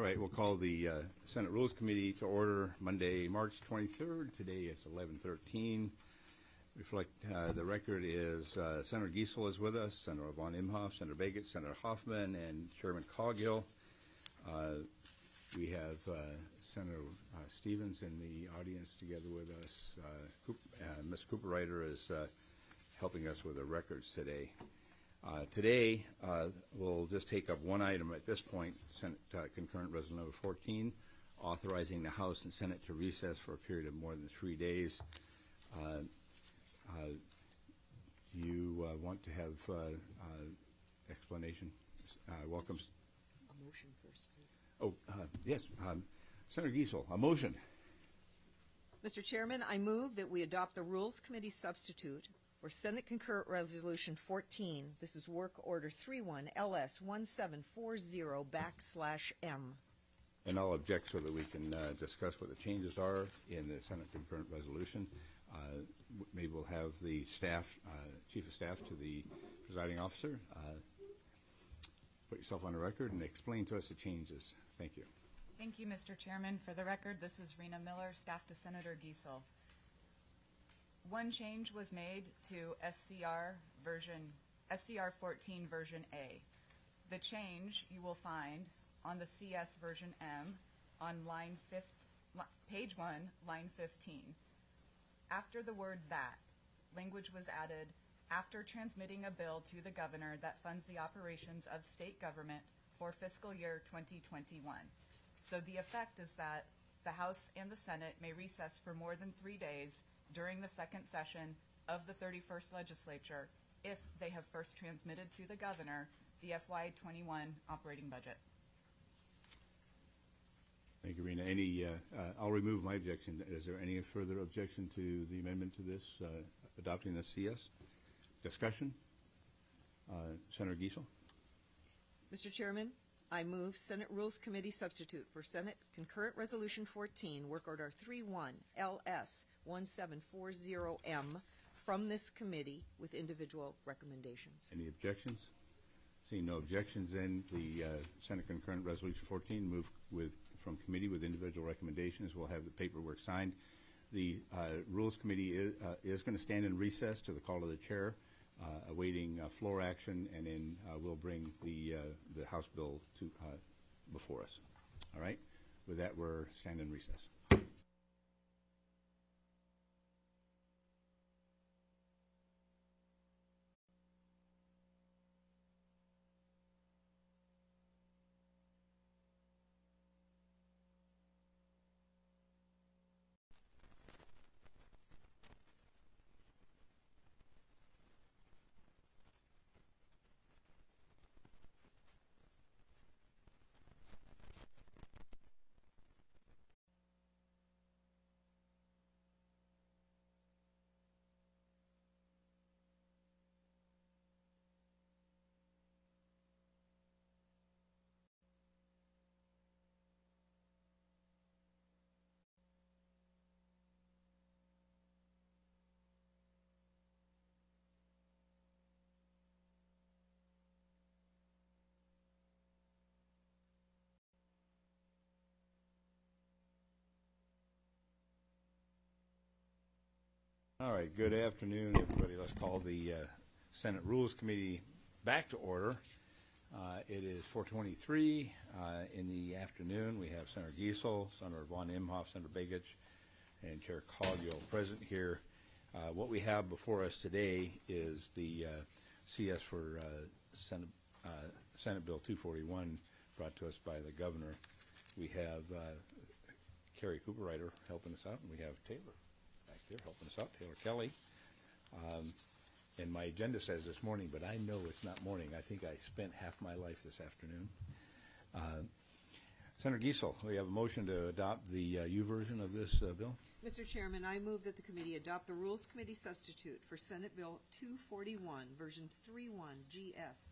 right, we'll call the Senate Rules Committee to order Monday, March 23rd. Today it's 11:13. Reflect the record is Senator Giesel is with us, Senator von Imhoff, Senator Begich, Senator Hoffman, and Chairman Coghill. We have Senator Stevens in the audience together with us. Ms. Cooper-Ryder is helping us with the records today. Today, we'll just take up one item at this point, Senate Concurrent Resolution Number 14, authorizing the House and Senate to recess for a period of more than 3 days. Do you want to have explanation? Welcome. A motion first, please. Oh, yes. Senator Giesel, a motion. Mr. Chairman, I move that we adopt the Rules Committee substitute for Senate Concurrent Resolution 14. This is Work Order 31 LS 1740/M. And I'll object so that we can discuss what the changes are in the Senate Concurrent Resolution. Maybe we'll have the staff, Chief of Staff to the presiding officer, put yourself on the record and explain to us the changes. Thank you. Thank you, Mr. Chairman. For the record, this is Rena Miller, staff to Senator Giesel. One change was made to SCR 14 version A. The change you will find on the CS version M on page 1, line 15. After the word "that," language was added after transmitting a bill to the governor that funds the operations of state government for fiscal year 2021. So the effect is that the House and the Senate may recess for more than 3 days during the second session of the 31st legislature if they have first transmitted to the governor the FY21 operating budget. Thank you, Rena. I'll remove my objection. Is there any further objection to the amendment to this, adopting the CS? Discussion? Senator Giesel? Mr. Chairman, I move Senate Rules Committee substitute for Senate Concurrent Resolution 14, Work Order 31 LS 1740M from this committee with individual recommendations. Any objections? Seeing no objections, then the Senate Concurrent Resolution 14 move from committee with individual recommendations. We'll have the paperwork signed. The Rules Committee is going to stand in recess to the call of the chair, awaiting floor action, and then we'll bring the House bill to before us. All right? With that, we're standing in recess. All right, good afternoon, everybody. Let's call the Senate Rules Committee back to order. It is 4:23 in the afternoon. We have Senator Giesel, Senator von Imhoff, Senator Begich, and Chair Coghill present here. What we have before us today is the CS for Senate Bill 241 brought to us by the governor. We have Carrie Cooper-Ryder helping us out, and we have Taylor here helping us out, Taylor Kelly. And my agenda says this morning, but I know it's not morning. I think I spent half my life this afternoon. Senator Giesel, we have a motion to adopt the U version of this bill. Mr. Chairman, I move that the committee adopt the Rules Committee substitute for Senate Bill 241, version 31 GS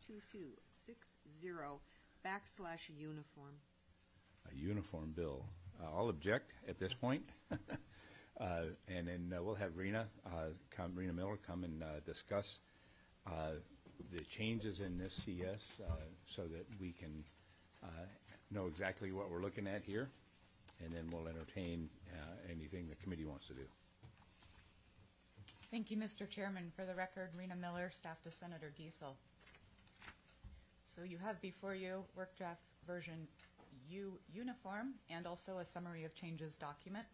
2260/uniform. A uniform bill. I'll object at this point. And then we'll have Rena Miller come and discuss the changes in this CS so that we can know exactly what we're looking at here, and then we'll entertain anything the committee wants to do. Thank you, Mr. Chairman. For the record, Rena Miller, staff to Senator Giesel. So you have before you work draft version U uniform and also a summary of changes document.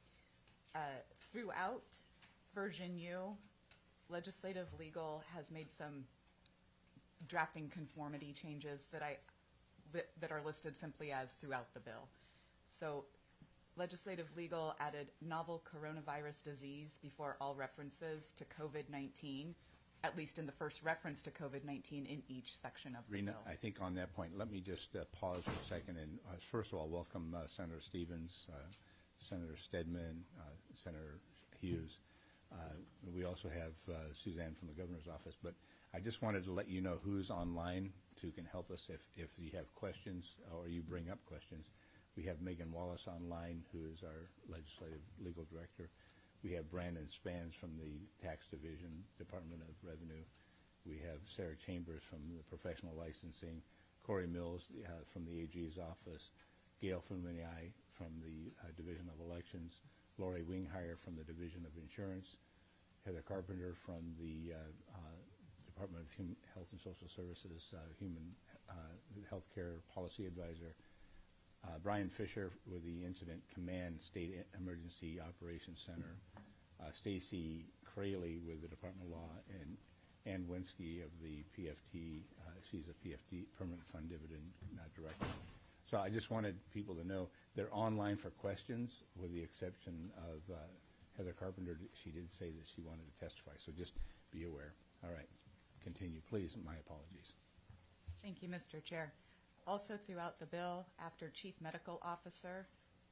Throughout version U, legislative legal has made some drafting conformity changes that are listed simply as throughout the bill. So legislative legal added novel coronavirus disease before all references to COVID-19, at least in the first reference to COVID-19 in each section of the Rena, bill. I think on that point, let me just pause for a second and first of all welcome Senator Stevens, Senator Stedman, Senator Hughes. We also have Suzanne from the governor's office, but I just wanted to let you know who's online who can help us if you have questions or you bring up questions. We have Megan Wallace online, who is our legislative legal director. We have Brandon Spans from the Tax Division, Department of Revenue. We have Sarah Chambers from the Professional Licensing, Corey Mills from the AG's office, Gail Fumini from the Division of Elections, Lori Winghire from the Division of Insurance, Heather Carpenter from the Department of Health and Social Services, Human Healthcare Policy Advisor, Brian Fisher with the Incident Command State Emergency Operations Center, Stacy Crayley with the Department of Law, and Ann Winsky of the PFT. She's a PFD, Permanent Fund Dividend Director. So I just wanted people to know they're online for questions, with the exception of Heather Carpenter. She did say that she wanted to testify, so just be aware. All right, continue, please. My apologies. Thank you, Mr. Chair. Also throughout the bill, after Chief Medical Officer,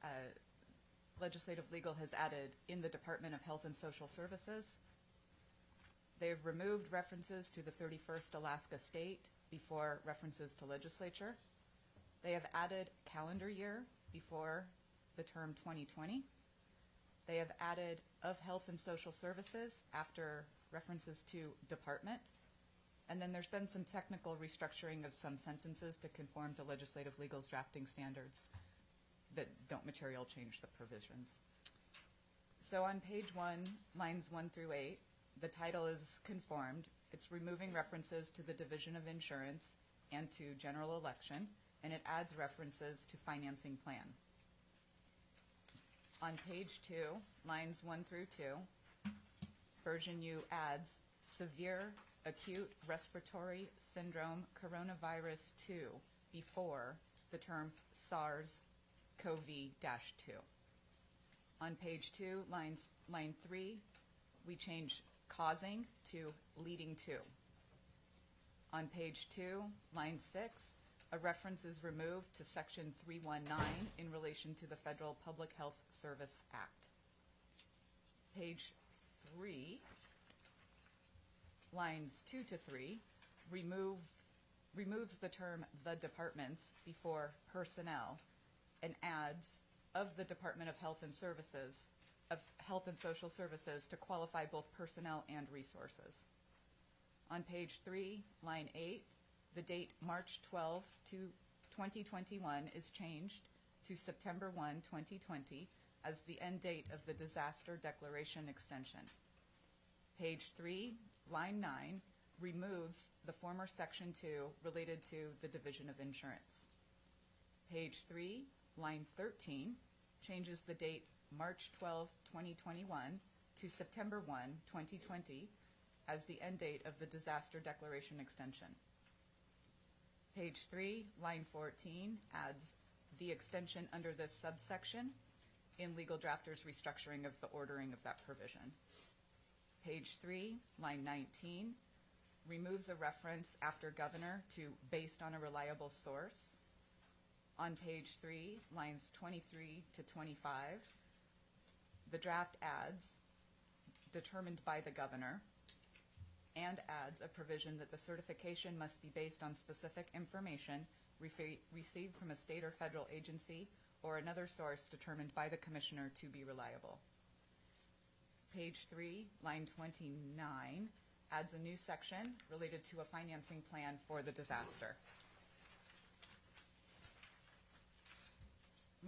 Legislative Legal has added in the Department of Health and Social Services. They've removed references to the 31st Alaska State before references to legislature. They have added calendar year before the term 2020. They have added of Health and Social Services after references to department. And then there's been some technical restructuring of some sentences to conform to legislative legal's drafting standards that don't material change the provisions. So on page 1, lines 1 through 8, the title is conformed. It's removing references to the Division of Insurance and to general election, and it adds references to financing plan. On page 2, lines 1 through 2, version U adds severe acute respiratory syndrome coronavirus 2 before the term SARS-CoV-2. On page 2, line 3, we change causing to leading to. On page 2, line 6, a reference is removed to section 319 in relation to the Federal Public Health Service Act. Page 3, lines 2 to 3, removes the term the departments before personnel and adds of the Department of Health and Services, of Health and Social Services, to qualify both personnel and resources. On page 3, line 8, the date March 12 to 2021 is changed to September 1, 2020 as the end date of the disaster declaration extension. Page 3, line 9, removes the former section 2 related to the Division of Insurance. Page 3, line 13, changes the date March 12, 2021 to September 1, 2020 as the end date of the disaster declaration extension. Page 3, line 14, adds the extension under this subsection in legal drafters' restructuring of the ordering of that provision. Page 3, line 19, removes a reference after governor to based on a reliable source. On page 3, lines 23 to 25, the draft adds determined by the governor and adds a provision that the certification must be based on specific information received from a state or federal agency or another source determined by the commissioner to be reliable. Page 3, line 29, adds a new section related to a financing plan for the disaster.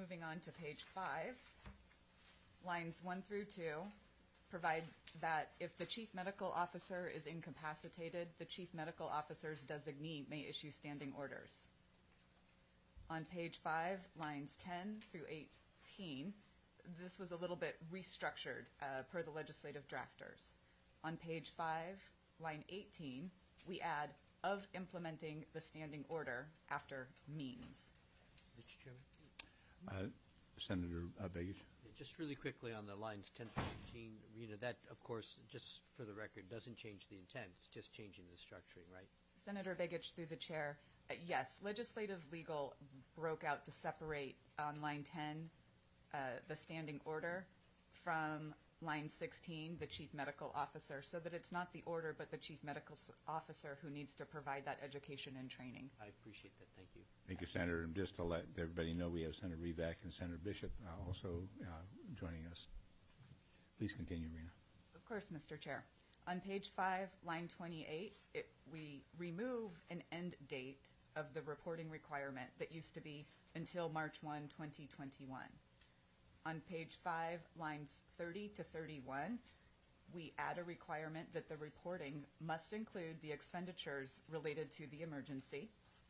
Moving on to page 5, lines 1 through 2 provide that if the chief medical officer is incapacitated, the chief medical officer's designee may issue standing orders. On page 5, lines 10 through 18, this was a little bit restructured per the legislative drafters. On page 5, line 18, we add of implementing the standing order after means. Mr. Chairman? Senator Begich? Just really quickly on the lines 10 to 15, Rena, that, of course, just for the record, doesn't change the intent. It's just changing the structuring, right? Senator Begich, through the chair, yes, legislative legal broke out to separate on line 10 the standing order from line 16, the chief medical officer, so that it's not the order but the chief medical officer who needs to provide that education and training. I appreciate that. Thank you. Thank you, Senator. And just to let everybody know, we have Senator Revac and Senator Bishop also joining us. Please continue, Rena. Of course, Mr. Chair. On page 5, line 28, we remove an end date of the reporting requirement that used to be until March 1, 2021. On page 5, lines 30 to 31, we add a requirement that the reporting must include the expenditures related to the emergency.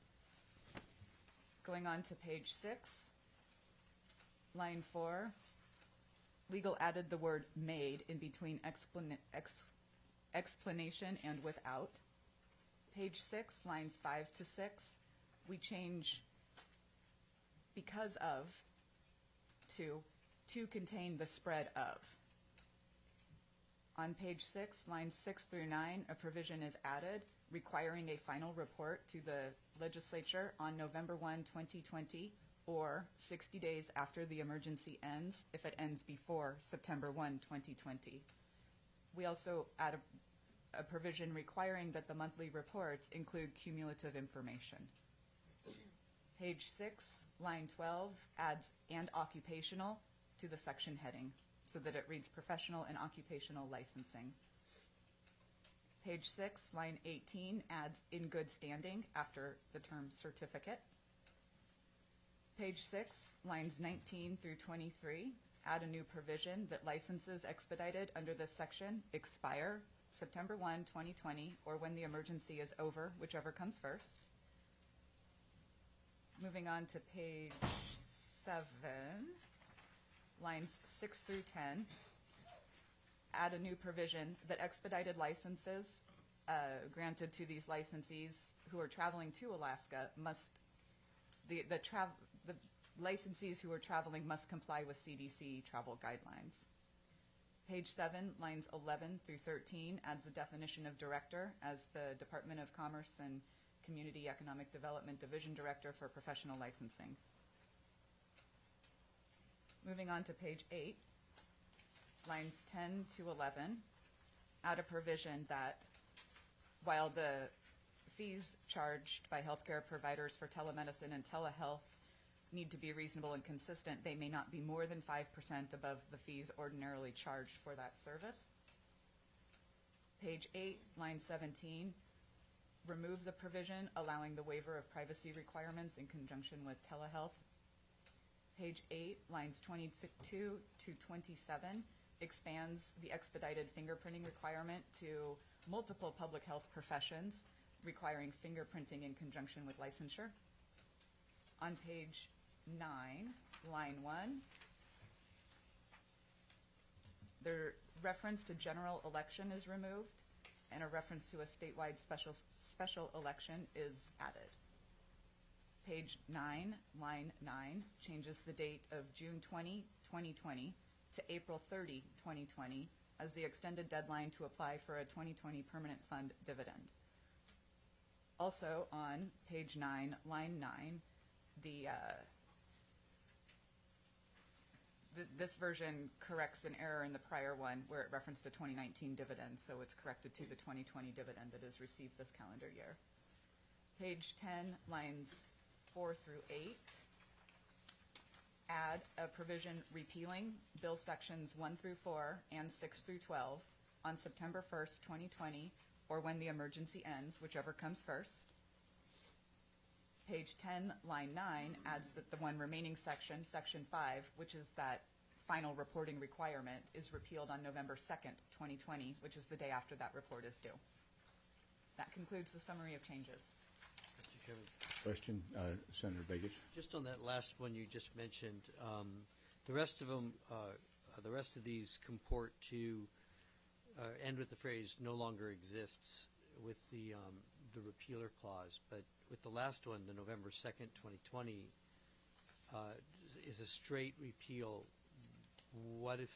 Going on to page 6, line 4, legal added the word made in between explanation and without. Page 6, lines 5 to 6, we change because of to contain the spread of. On page 6, lines 6 through 9, a provision is added requiring a final report to the legislature on November 1, 2020, or 60 days after the emergency ends if it ends before September 1, 2020. We also add a provision requiring that the monthly reports include cumulative information. Page 6, line 12, adds "and occupational" to the section heading so that it reads professional and occupational licensing. Page 6, line 18, adds "in good standing" after the term certificate. Page 6, lines 19 through 23, add a new provision that licenses expedited under this section expire September 1, 2020, or when the emergency is over, whichever comes first. Moving on to page 7, lines 6 through 10, add a new provision that expedited licenses granted to these licensees who are traveling to Alaska the licensees who are traveling must comply with CDC travel guidelines. Page 7, lines 11 through 13, adds the definition of director as the Department of Commerce and Community Economic Development Division Director for Professional Licensing. Moving on to page 8, lines 10 to 11, add a provision that while the fees charged by healthcare providers for telemedicine and telehealth need to be reasonable and consistent, they may not be more than 5% above the fees ordinarily charged for that service. Page 8, line 17, removes a provision allowing the waiver of privacy requirements in conjunction with telehealth. Page 8, lines 22 to 27, expands the expedited fingerprinting requirement to multiple public health professions requiring fingerprinting in conjunction with licensure. On page 9, line 1, the reference to general election is removed and a reference to a statewide special election is added. Page 9, line 9, changes the date of June 20, 2020 to April 30, 2020 as the extended deadline to apply for a 2020 permanent fund dividend. Also on page 9, line 9, this version corrects an error in the prior one where it referenced a 2019 dividend, so it's corrected to the 2020 dividend that is received this calendar year. Page 10, lines 4 through 8, add a provision repealing bill sections 1 through 4 and 6 through 12 on September 1st, 2020, or when the emergency ends, whichever comes first. Page 10, line 9, adds that the one remaining section, section 5, which is that final reporting requirement, is repealed on November 2nd, 2020, which is the day after that report is due. That concludes the summary of changes. Mr. Chairman. Question, Senator Begich? Just on that last one you just mentioned, the rest of them, the rest of these comport to end with the phrase "no longer exists" with the repealer clause. But with the last one, the November 2nd, 2020, is a straight repeal. What if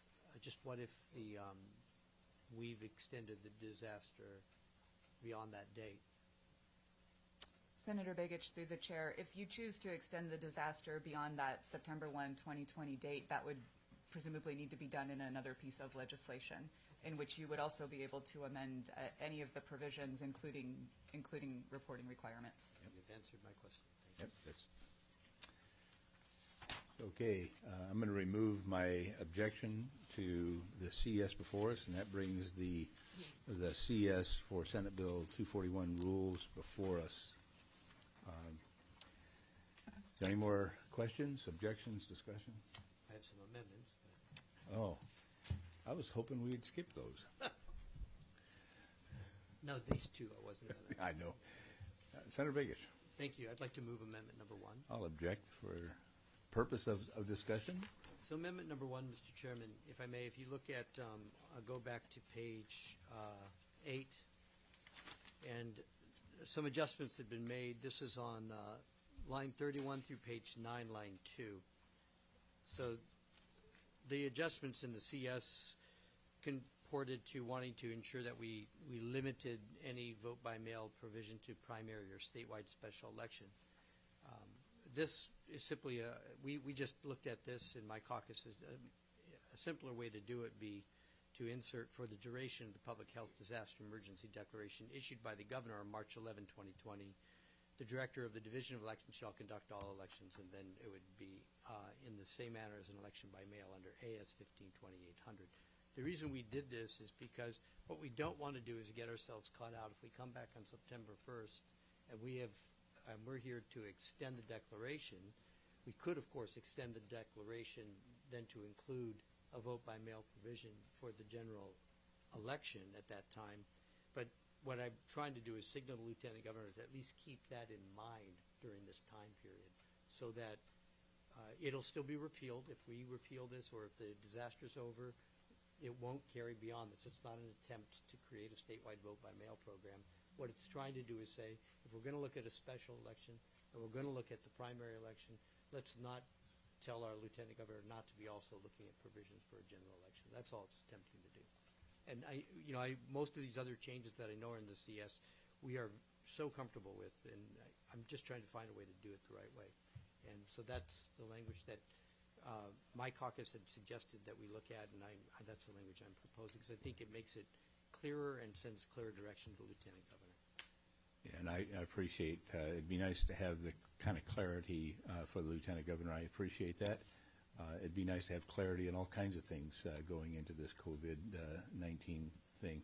we've extended the disaster beyond that date? Senator Begich, through the chair, if you choose to extend the disaster beyond that September 1, 2020 date, that would presumably need to be done in another piece of legislation, in which you would also be able to amend any of the provisions, including reporting requirements. Yep. You've answered my question. Yep, that's okay. I'm going to remove my objection to the CS before us, and that brings the CS for Senate Bill 241 rules before us. Is there any more questions, objections, discussion? I have some amendments. But Oh, I was hoping we'd skip those. no, these two I wasn't going to. I know. Senator Begich, Thank you. I'd like to move amendment number 1. I'll object for purpose of discussion. So amendment number 1, Mr. Chairman, if I may, if you look at, I'll go back to page 8, and some adjustments have been made. This is on line 31 through page 9, line 2. So the adjustments in the CS comported to wanting to ensure that we limited any vote by mail provision to primary or statewide special election. This is simply we just looked at this in my caucus as a simpler way to do it be to insert for the duration of the public health disaster emergency declaration issued by the governor on March 11, 2020. The director of the Division of Elections shall conduct all elections, and then it would be in the same manner as an election by mail under AS 15-2800. The reason we did this is because what we don't want to do is get ourselves caught out if we come back on September 1st and we're here to extend the declaration. We could, of course, extend the declaration then to include a vote by mail provision for the general election at that time. But what I'm trying to do is signal the Lieutenant Governor to at least keep that in mind during this time period so that it'll still be repealed. If we repeal this or if the disaster's over, it won't carry beyond this. It's not an attempt to create a statewide vote by mail program. What it's trying to do is say, if we're going to look at a special election and we're going to look at the primary election, let's not tell our Lieutenant Governor not to be also looking at provisions for a general election. That's all it's attempting to do. And most of these other changes that I know are in the CS, we are so comfortable with, and I'm just trying to find a way to do it the right way. And so that's the language that my caucus had suggested that we look at, and that's the language I'm proposing because I think it makes it clearer and sends clearer direction to the Lieutenant Governor. Yeah, and I appreciate, it'd be nice to have the kind of clarity for the Lieutenant Governor. I appreciate that. It'd be nice to have clarity in all kinds of things going into this COVID-19 thing.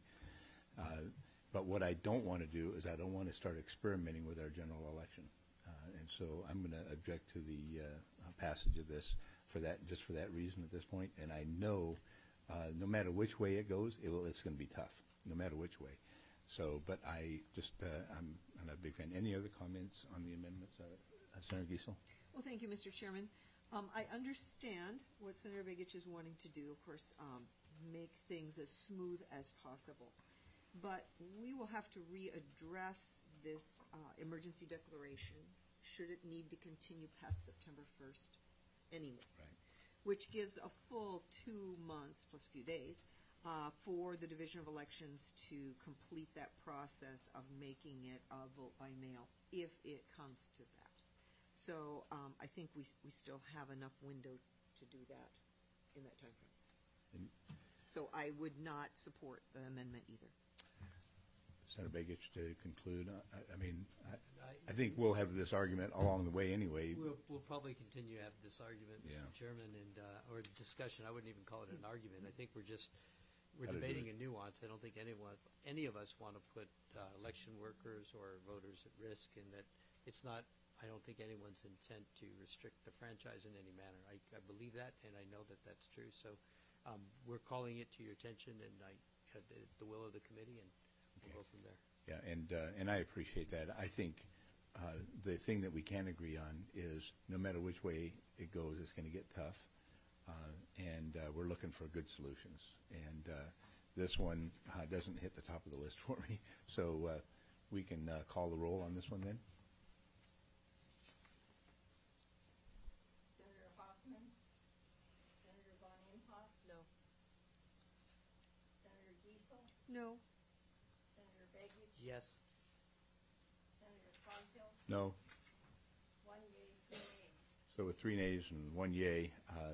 But what I don't want to do is I don't want to start experimenting with our general election. And so I'm going to object to the passage of this just for that reason at this point. And I know no matter which way it goes, it's going to be tough, no matter which way. So, but I'm not a big fan. Any other comments on the amendments, Senator Giesel? Well, thank you, Mr. Chairman. I understand what Senator Begich is wanting to do, of course, make things as smooth as possible. But we will have to readdress this emergency declaration should it need to continue past September 1st anyway, Right. which gives a full 2 months plus a few days for the Division of Elections to complete that process of making it a vote by mail if it comes to that. So I think we still have enough window to do that in that time frame. So I would not support the amendment either. Senator Begich, to conclude, I think we'll have this argument along the way anyway. We'll probably continue to have this argument, Mr. Yeah. Chairman, and or discussion. I wouldn't even call it an argument. I think we're How to do debating it. a nuance. I don't think any of us want to put election workers or voters at risk, and that it's not, I don't think anyone's intent to restrict the franchise in any manner. I believe that, and I know that that's true. So we're calling it to your attention, and the will of the committee, and we'll go from there. Yeah, and I appreciate that. I think the thing that we can agree on is no matter which way it goes, it's going to get tough, and we're looking for good solutions. And this one doesn't hit the top of the list for me, so we can call the roll on this one then. Senator Hoffman? Senator Von Imhoff? No. Senator Giesel? No. Senator Begich? Yes. Senator Coghill? No. 1 yea, 2 nays. So with 3 nays and 1 yea,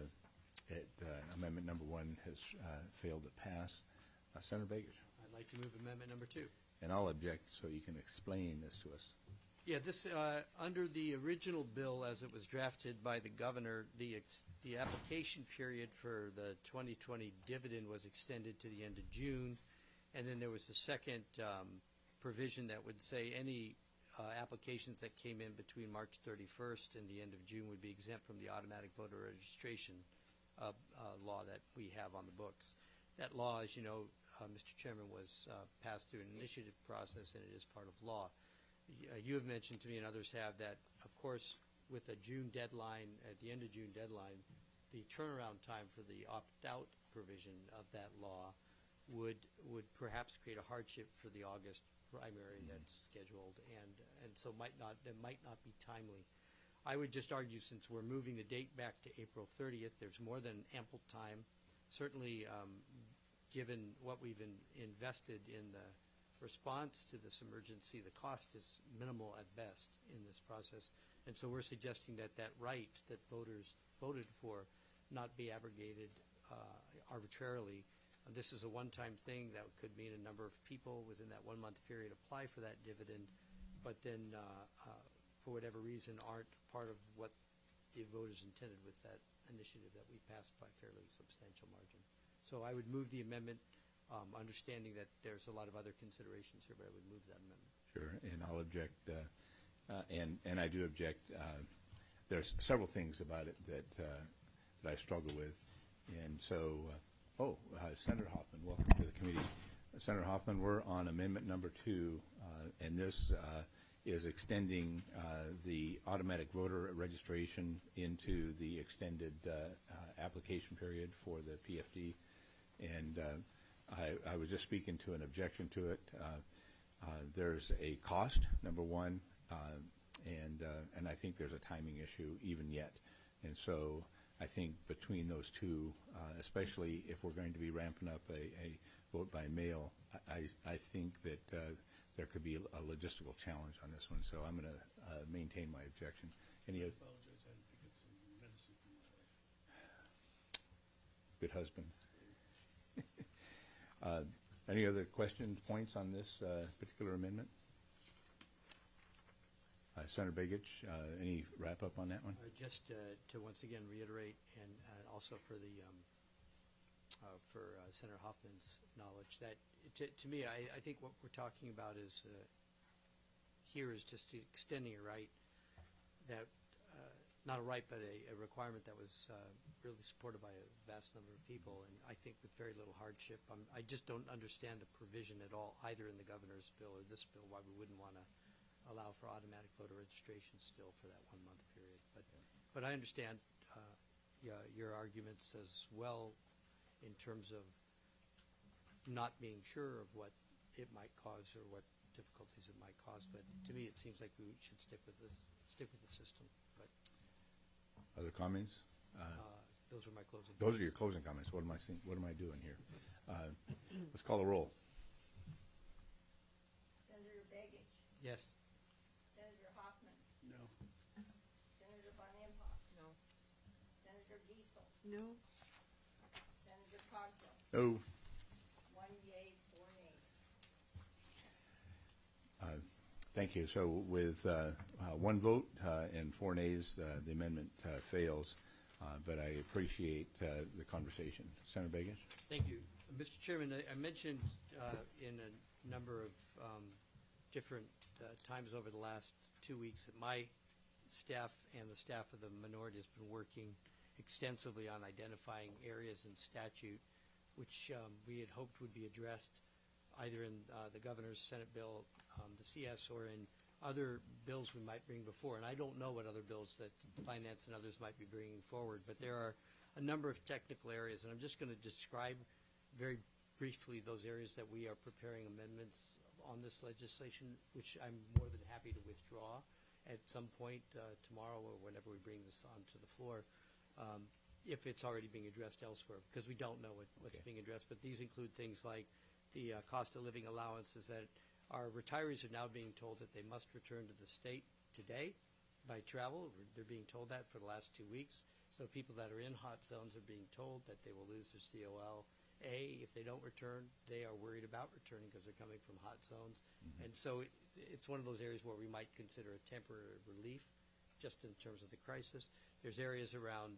amendment number 1 has failed to pass. Senator Begich. I'd like to move amendment number 2. And I'll object so you can explain this to us. Yeah, this, under the original bill as it was drafted by the governor, the application period for the 2020 dividend was extended to the end of June, and then there was a second provision that would say any applications that came in between March 31st and the end of June would be exempt from the automatic voter registration law that we have on the books. That law, as you know, Mr. Chairman, was passed through an initiative process, and it is part of law. You have mentioned to me, and others have, that, of course, with a June deadline, at the end of June deadline, the turnaround time for the opt-out provision of that law would perhaps create a hardship for the August primary that's scheduled, and so that might not be timely. I would just argue, since we're moving the date back to April 30th, there's more than ample time. Certainly, given what we've invested in the response to this emergency, the cost is minimal at best in this process. And so we're suggesting that that right that voters voted for not be abrogated arbitrarily. This is a one-time thing that could mean a number of people within that 1 month period apply for that dividend, but then for whatever reason aren't part of what the voters intended with that initiative that we passed by a fairly substantial margin. So I would move the amendment, understanding that there's a lot of other considerations here, but I would move that amendment. Sure, and I'll object, and I do object. There's several things about it that I struggle with, and so, Senator Hoffman, welcome to the committee. Senator Hoffman, we're on amendment number 2, and this is extending the automatic voter registration into the extended application period for the PFD. And I was just speaking to an objection to it. There's a cost, number 1, and I think there's a timing issue even yet. And so I think between those two, especially if we're going to be ramping up a vote by mail, I think that there could be a logistical challenge on this one. So I'm going to maintain my objection. Any other? Good husband. Any other questions, points on this particular amendment? Senator Begich, any wrap-up on that one? Just to once again reiterate, and also for the Senator Hoffman's knowledge, that to me, I think what we're talking about is here is just extending a right that, not a right, but a requirement that was really supported by a vast number of people, and I think with very little hardship. I just don't understand the provision at all, either in the governor's bill or this bill, why we wouldn't want to allow for automatic voter registration still for that 1 month period. But I understand your arguments as well in terms of not being sure of what it might cause or what difficulties it might cause. But to me, it seems like we should stick with the system. But other comments? those are my closing. Those are your closing comments. What am I doing here? Let's call the roll. Senator Begich? Yes. Senator Hoffman? No. Senator Von Imhoff? No. Senator Giesel? No. Senator Coghill? No. 1 yea, 4 nays. Thank you. So with 1 vote and 4 nays, the amendment fails. But I appreciate the conversation. Senator Begich? Thank you. Mr. Chairman, I mentioned in a number of different times over the last 2 weeks that my staff and the staff of the minority has been working extensively on identifying areas in statute which we had hoped would be addressed either in the governor's Senate bill, the CS, or in other bills we might bring before. And I don't know what other bills that finance and others might be bringing forward, but there are a number of technical areas, and I'm just going to describe very briefly those areas that we are preparing amendments on this legislation, which I'm more than happy to withdraw at some point tomorrow or whenever we bring this on to the floor, if it's already being addressed elsewhere, because we don't know what's Okay. being addressed. But these include things like the cost of living allowances that our retirees are now being told that they must return to the state today by travel. They're being told that for the last 2 weeks. So people that are in hot zones are being told that they will lose their COL. If they don't return, they are worried about returning because they're coming from hot zones. And so it's one of those areas where we might consider a temporary relief just in terms of the crisis. There's areas around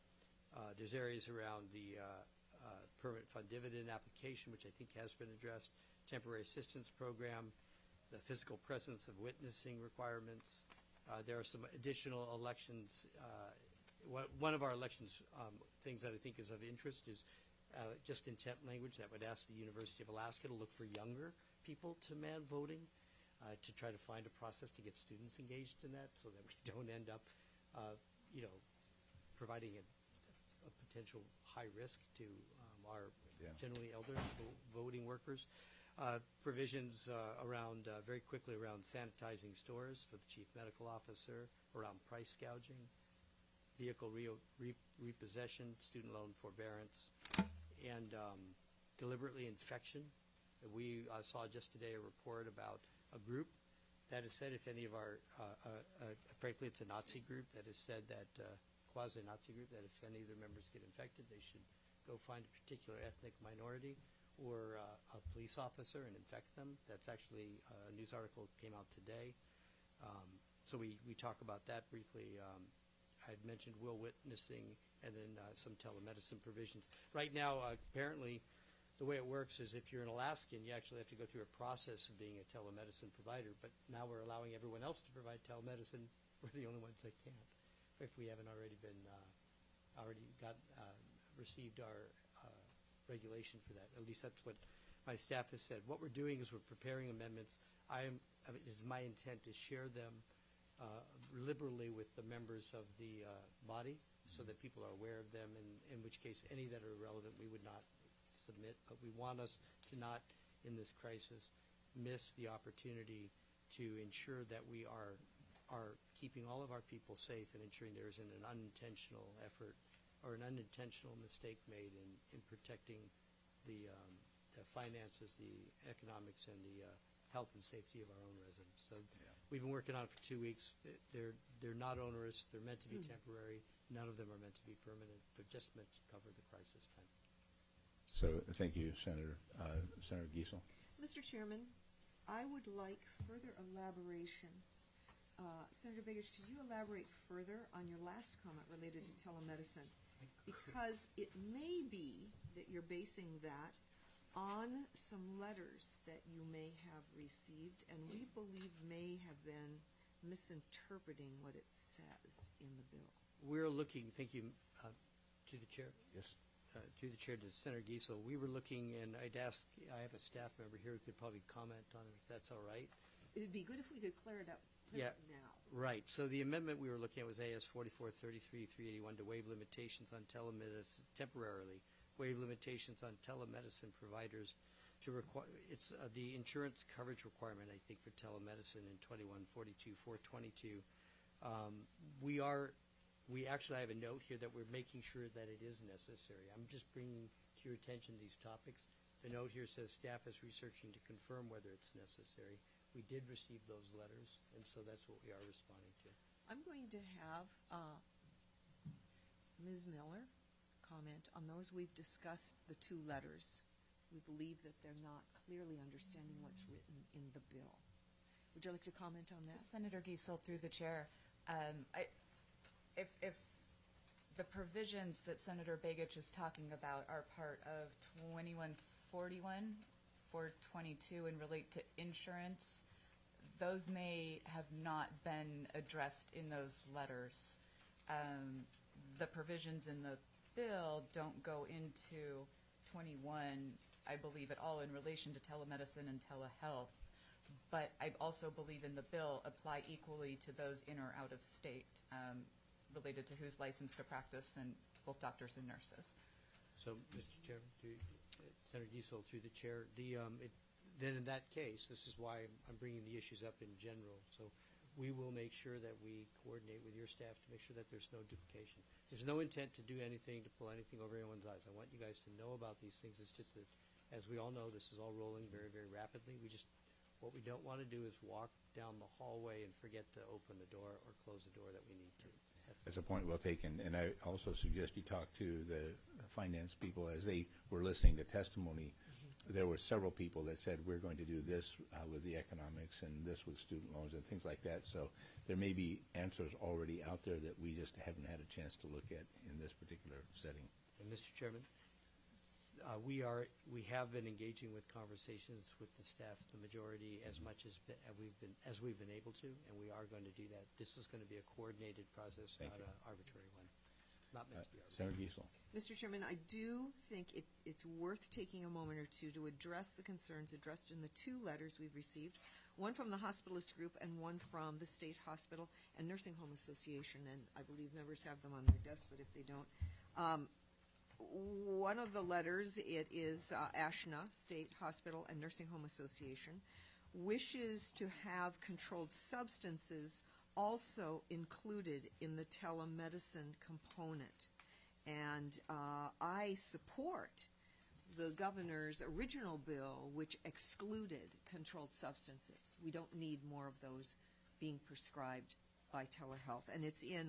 the permanent fund dividend application, which I think has been addressed, temporary assistance program, the physical presence of witnessing requirements. There are some additional elections. One of our elections things that I think is of interest is just intent language that would ask the University of Alaska to look for younger people to man voting, to try to find a process to get students engaged in that so that we don't end up, providing a potential high risk to our generally elder voting workers. Provisions around, very quickly, around sanitizing stores for the chief medical officer, around price gouging, vehicle repossession, student loan forbearance, and deliberately infection. We saw just today a report about a group that has said if any of our, frankly it's a Nazi group that has said that, quasi-Nazi group, that if any of their members get infected, they should go find a particular ethnic minority or a police officer and infect them. That's actually a news article that came out today. So we talk about that briefly. I had mentioned will witnessing and then some telemedicine provisions. Right now, apparently, the way it works is if you're an Alaskan, you actually have to go through a process of being a telemedicine provider, but now we're allowing everyone else to provide telemedicine. We're the only ones that can't, if we haven't already received our regulation for that. At least that's what my staff has said. What we're doing is we're preparing amendments. It is my intent to share them liberally with the members of the body so that people are aware of them, in which case any that are relevant we would not submit. But we want us to not, in this crisis, miss the opportunity to ensure that we are keeping all of our people safe and ensuring there isn't an unintentional effort or an unintentional mistake made in protecting the finances, the economics, and the health and safety of our own residents. So we've been working on it for 2 weeks. They're not onerous. They're meant to be temporary. None of them are meant to be permanent. They're just meant to cover the crisis time. So thank you, Senator. Senator Giesel. Mr. Chairman, I would like further elaboration. Senator Begich, could you elaborate further on your last comment related to telemedicine? Because it may be that you're basing that on some letters that you may have received and we believe may have been misinterpreting what it says in the bill. We're looking, thank you, to the chair. Yes. Through the chair to Senator Giesel, we were looking, and I have a staff member here who could probably comment on it if that's all right. It would be good if we could clear it up Yeah. now. Right. So the amendment we were looking at was AS 4433-381 to waive limitations on telemedicine temporarily, waive limitations on telemedicine providers to require. It's the insurance coverage requirement, I think, for telemedicine in 2142-422. We actually have a note here that we're making sure that it is necessary. I'm just bringing to your attention these topics. The note here says staff is researching to confirm whether it's necessary. We did receive those letters, and so that's what we are responding to. I'm going to have Ms. Miller comment on those. We've discussed the two letters. We believe that they're not clearly understanding what's written in the bill. Would you like to comment on that? Senator Giesel, through the chair, if the provisions that Senator Begich is talking about are part of 2141, 422, and relate to insurance, those may have not been addressed in those letters. The provisions in the bill don't go into 21, I believe, at all in relation to telemedicine and telehealth. But I also believe in the bill apply equally to those in or out of state, related to who's licensed to practice, and both doctors and nurses. So, Mr. Chairman, Senator Giesel, through the chair, then in that case, this is why I'm bringing the issues up in general. So we will make sure that we coordinate with your staff to make sure that there's no duplication. There's no intent to do anything, to pull anything over anyone's eyes. I want you guys to know about these things. It's just that, as we all know, this is all rolling very, very rapidly. What we don't want to do is walk down the hallway and forget to open the door or close the door that we need to. That's a point well taken. And I also suggest you talk to the finance people as they were listening to testimony. There were several people that said, we're going to do this with the economics and this with student loans and things like that. So there may be answers already out there that we just haven't had a chance to look at in this particular setting. And Mr. Chairman, we have been engaging with conversations with the staff, the majority, as much as we've been able to, and we are going to do that. This is going to be a coordinated process, not an arbitrary one. It's not meant to be arbitrary. Senator Giesel. Mr. Chairman, I do think it's worth taking a moment or two to address the concerns addressed in the two letters we've received, one from the hospitalist group and one from the State Hospital and Nursing Home Association, and I believe members have them on their desk, but if they don't. One of the letters, it is ASHNA, State Hospital and Nursing Home Association, wishes to have controlled substances also included in the telemedicine component. And I support the governor's original bill, which excluded controlled substances. We don't need more of those being prescribed by telehealth. And it's in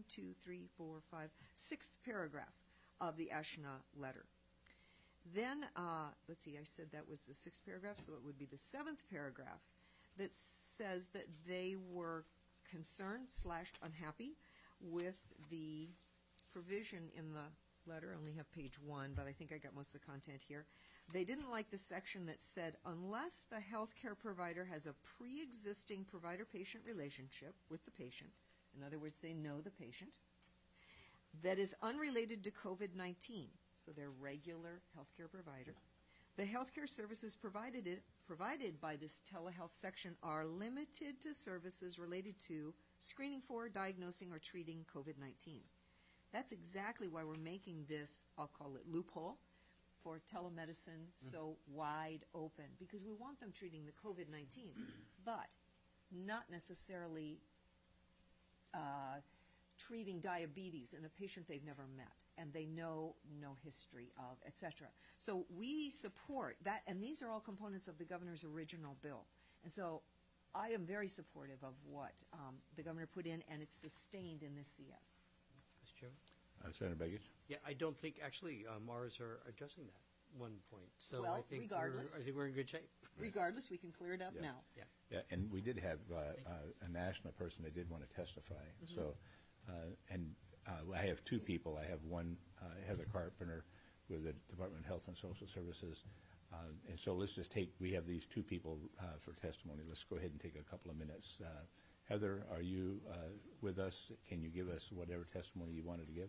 6th paragraph of the ASHNA letter. Then, let's see, I said that was the 6th paragraph, so it would be the 7th paragraph that says that they were concerned / unhappy with the provision in the letter. I only have page 1, but I think I got most of the content here. They didn't like the section that said, unless the healthcare provider has a pre-existing provider-patient relationship with the patient, in other words, they know the patient, that is unrelated to COVID-19, so their regular healthcare provider, the healthcare services provided by this telehealth section are limited to services related to screening for, diagnosing, or treating COVID-19. That's exactly why we're making this, I'll call it loophole, for telemedicine so wide open, because we want them treating the COVID-19, but not necessarily treating diabetes in a patient they've never met and they know no history of, etc. So we support that, and these are all components of the governor's original bill. And so I am very supportive of what the governor put in, and it's sustained in this CS. Mr. Chairman? Senator Begich. Yeah, I don't think actually Mars are addressing that one point. So Well, I think regardless. I think we're in good shape. Regardless, we can clear it up Yeah. now. Yeah, and we did have a national person that did want to testify. So, I have two people. I have one, Heather Carpenter, with the Department of Health and Social Services. And so let's just we have these two people for testimony. Let's go ahead and take a couple of minutes. Heather, are you with us? Can you give us whatever testimony you wanted to give?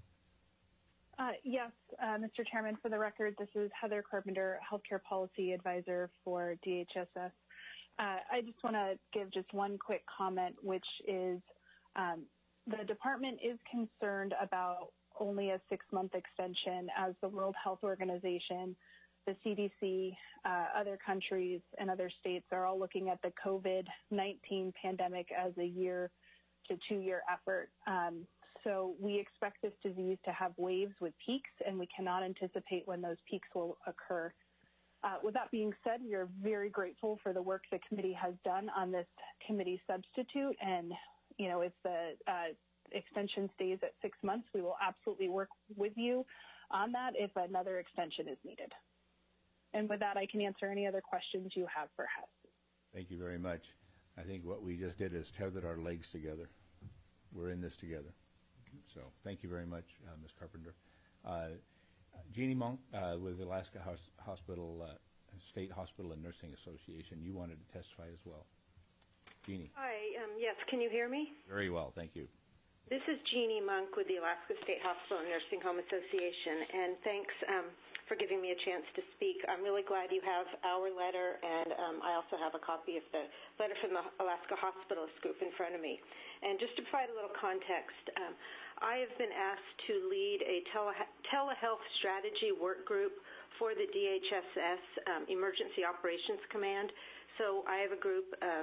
Yes, Mr. Chairman, for the record, this is Heather Carpenter, Healthcare Policy Advisor for DHSS. I just want to give just one quick comment, which is the department is concerned about only a 6-month extension, as the World Health Organization, the CDC, other countries, and other states are all looking at the COVID-19 pandemic as a 1 to 2 year effort. So we expect this disease to have waves with peaks, and we cannot anticipate when those peaks will occur. With that being said, we are very grateful for the work the committee has done on this committee substitute, and if the extension stays at 6 months, we will absolutely work with you on that if another extension is needed. And with that, I can answer any other questions you have for Hess. Thank you very much. I think what we just did is tethered our legs together. We're in this together. So thank you very much, Ms. Carpenter. Jeannie Monk with the Alaska Hospital, State Hospital and Nursing Association, you wanted to testify as well. Jeannie. Hi, yes, can you hear me? Very well, thank you. This is Jeannie Monk with the Alaska State Hospital and Nursing Home Association, and thanks for giving me a chance to speak. I'm really glad you have our letter, and I also have a copy of the letter from the Alaska Hospitalist Group in front of me. And just to provide a little context, I have been asked to lead a telehealth strategy work group for the DHSS Emergency Operations Command. So I have a group of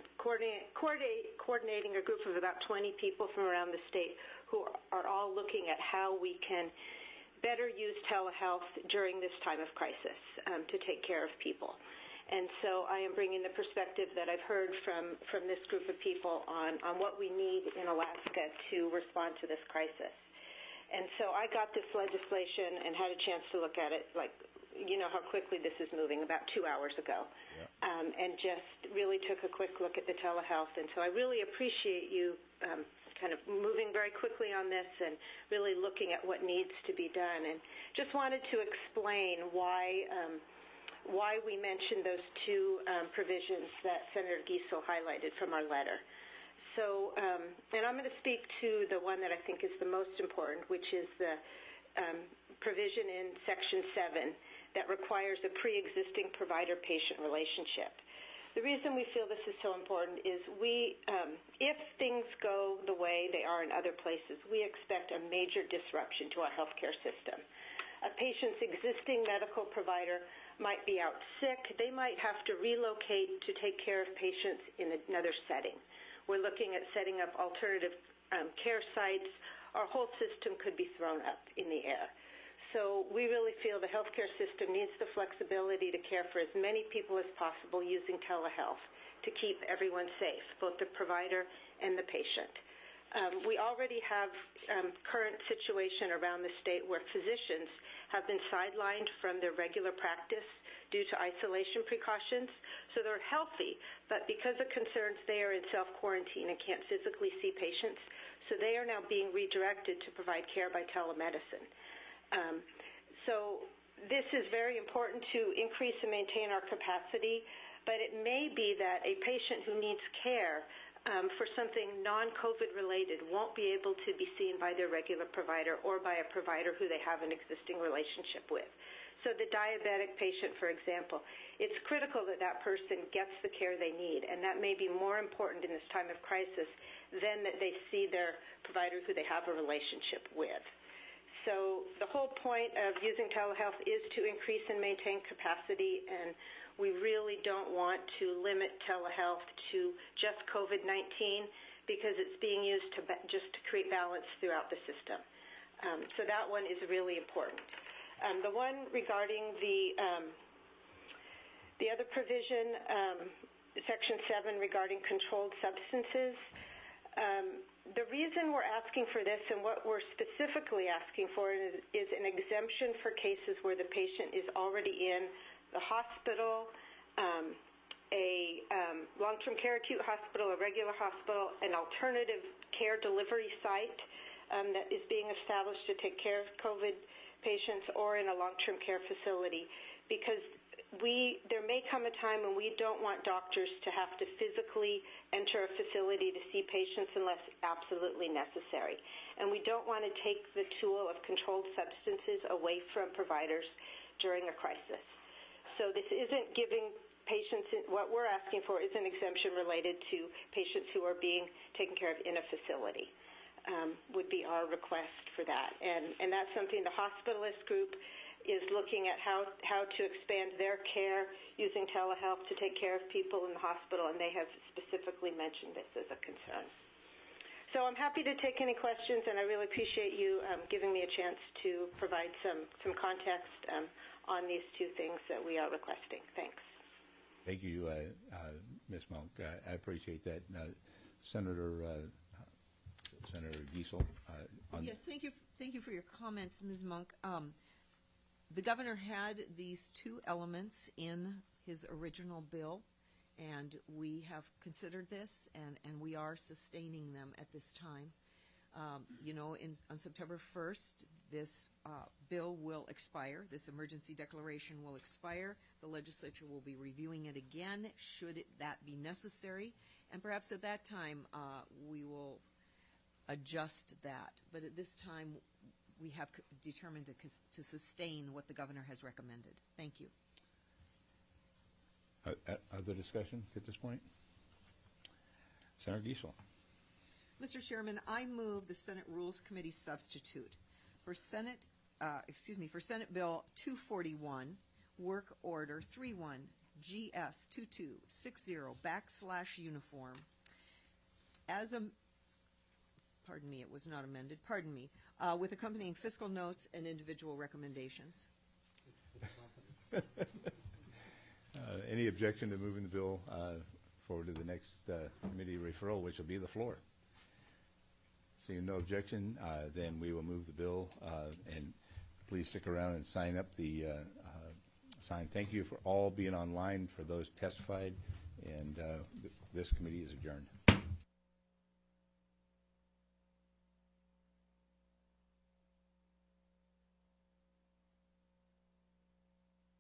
coordinating a group of about 20 people from around the state who are all looking at how we can better use telehealth during this time of crisis to take care of people. And so I am bringing the perspective that I've heard from this group of people on what we need in Alaska to respond to this crisis. And so I got this legislation and had a chance to look at it, like, you know how quickly this is moving, about 2 hours ago, and just really took a quick look at the telehealth. And so I really appreciate you kind of moving very quickly on this and really looking at what needs to be done. And just wanted to explain why we mentioned those two provisions that Senator Giesel highlighted from our letter. So, and I'm going to speak to the one that I think is the most important, which is the provision in Section 7 that requires a pre-existing provider-patient relationship. The reason we feel this is so important is if things go the way they are in other places, we expect a major disruption to our healthcare system. A patient's existing medical provider might be out sick. They might have to relocate to take care of patients in another setting. We're looking at setting up alternative care sites. Our whole system could be thrown up in the air. So we really feel the healthcare system needs the flexibility to care for as many people as possible using telehealth to keep everyone safe, both the provider and the patient. We already have current situation around the state where physicians have been sidelined from their regular practice due to isolation precautions. So they're healthy, but because of concerns, they are in self-quarantine and can't physically see patients. So they are now being redirected to provide care by telemedicine. So this is very important to increase and maintain our capacity, but it may be that a patient who needs care for something non-COVID related won't be able to be seen by their regular provider or by a provider who they have an existing relationship with. So the diabetic patient, for example, it's critical that that person gets the care they need, and that may be more important in this time of crisis than that they see their provider who they have a relationship with. So the whole point of using telehealth is to increase and maintain capacity, and we really don't want to limit telehealth to just COVID-19 because it's being used to just to create balance throughout the system. So that one is really important. The one regarding the other provision, Section 7 regarding controlled substances, the reason we're asking for this and what we're specifically asking for is an exemption for cases where the patient is already in the hospital, a long-term care acute hospital, a regular hospital, an alternative care delivery site that is being established to take care of COVID patients, or in a long-term care facility, because there may come a time when we don't want doctors to have to physically enter a facility to see patients unless absolutely necessary. And we don't want to take the tool of controlled substances away from providers during a crisis. So this isn't giving patients, what we're asking for is an exemption related to patients who are being taken care of in a facility, would be our request for that. And that's something the hospitalist group is looking at how to expand their care using telehealth to take care of people in the hospital, and they have specifically mentioned this as a concern. So I'm happy to take any questions, and I really appreciate you giving me a chance to provide some context on these two things that we are requesting. Thanks. Thank you, Ms. Monk. I appreciate that. Senator Giesel. Yes, thank you for your comments, Ms. Monk. The governor had these two elements in his original bill, and we have considered this, and we are sustaining them at this time. On September 1st, this bill will expire. This emergency declaration will expire. The legislature will be reviewing it again, should that be necessary. And perhaps at that time, we will adjust that. But at this time, we have determined to sustain what the governor has recommended. Thank you. Other discussion at this point? Senator Giesel. Mr. Chairman, I move the Senate Rules Committee substitute for Senate Bill 241, Work Order 31 GS 2260/uniform. It was not amended. With accompanying fiscal notes and individual recommendations. Any objection to moving the bill forward to the next committee referral, which will be the floor? Seeing no objection, then we will move the bill, and please stick around and sign up the sign. Thank you for all being online, for those testified, and this committee is adjourned.